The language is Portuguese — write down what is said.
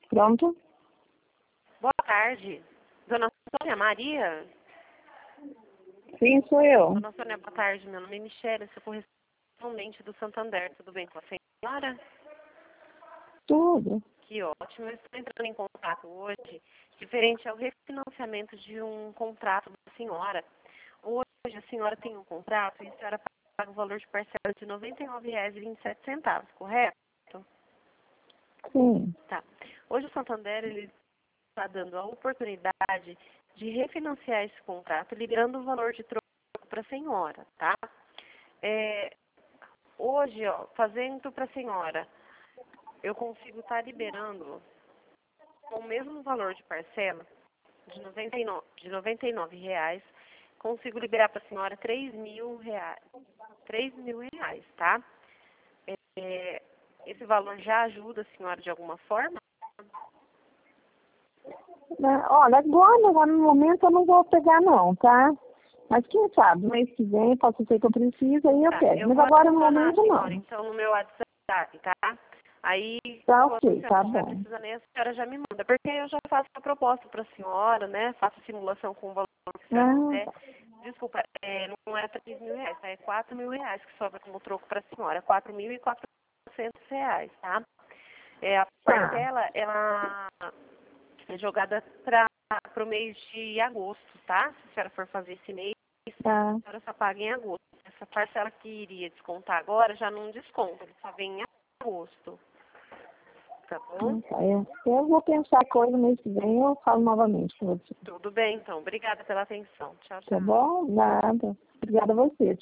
Pronto? Boa tarde. Dona Sônia Maria? Sim, sou eu. Dona Sônia, boa tarde. Meu nome é Michele, sou correspondente do Santander. Tudo bem com a senhora? Tudo. Que ótimo. Eu estou entrando em contato hoje, diferente ao refinanciamento de um contrato da senhora. Hoje a senhora tem um contrato e a senhora paga o valor de parcela de R$ 99,27, correto? Sim. Tá. Hoje o Santander ele está dando a oportunidade de refinanciar esse contrato, liberando o valor de troco para a senhora, tá? Hoje, ó, fazendo para a senhora, eu consigo estar liberando com o mesmo valor de parcela de R$ 99 reais, consigo liberar para a senhora R$ 3.000, tá? Esse valor já ajuda a senhora de alguma forma? Olha, agora no momento eu não vou pegar não, tá? Mas quem sabe, mês que vem, posso ser que eu precise, aí eu pego. Eu Mas vou agora no adicionar a momento senhora, não. então, no meu WhatsApp, tá? Aí, Tá quando ok, você tá não vai bom. precisar nem, a senhora já me manda. Porque eu já faço a proposta para a senhora, né? Faço a simulação com o valor que a senhora Ah, quiser. tá. Desculpa, não é R$ 3.000, tá? É R$ 4.000 que sobra como troco para a senhora. R$ 4.400, tá? A Tá. parcela, ela é jogada para o mês de agosto, tá? Se a senhora for fazer esse mês, Tá. a senhora só paga em agosto. Essa parcela que iria descontar agora já não desconta, ele só vem em agosto. Tá bom? Tá. Eu vou pensar coisa mês que vem, eu falo novamente com você. Tudo bem, então. Obrigada pela atenção. Tchau, Tá tchau. bom? Nada. Obrigada a você.